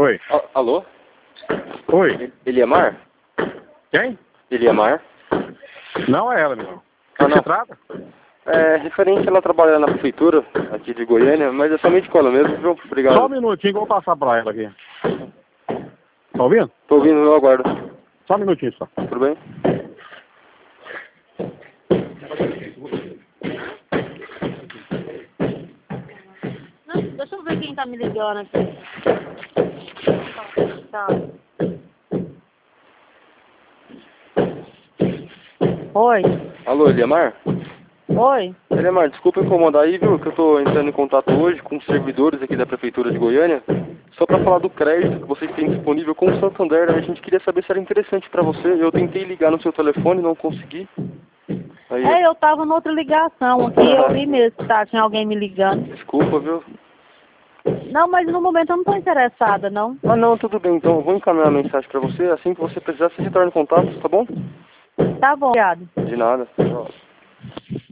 Oi. Alô? Oi. Eliamar? Quem? Eliamar? Não é ela, meu. Ah, O que não. se trata? É, referente ela trabalhar na prefeitura aqui de Goiânia, mas é somente com ela mesmo, viu? Obrigado. Só um minutinho que eu vou passar pra ela aqui. Tá ouvindo? Tô ouvindo, eu aguardo. Só um minutinho só. Tudo bem? Não, deixa eu ver quem tá me ligando aqui. Tá. Oi. Alô, Eliamar? Oi. Eliamar, desculpa incomodar aí, viu? Que eu tô entrando em contato hoje com os servidores aqui da prefeitura de Goiânia, só pra falar do crédito que vocês têm disponível com o Santander. A gente queria saber se era interessante pra você. Eu tentei ligar no seu telefone, não consegui. Aí, Eu tava noutra ligação aqui, eu vi mesmo que tinha alguém me ligando. desculpa, viu? Não, mas no momento eu não tô interessada, não. Ah, não, tudo bem. Então, eu vou encaminhar a mensagem pra você. Assim que você precisar, você retorna em contato, tá bom? Tá bom, obrigado. De nada. Tchau.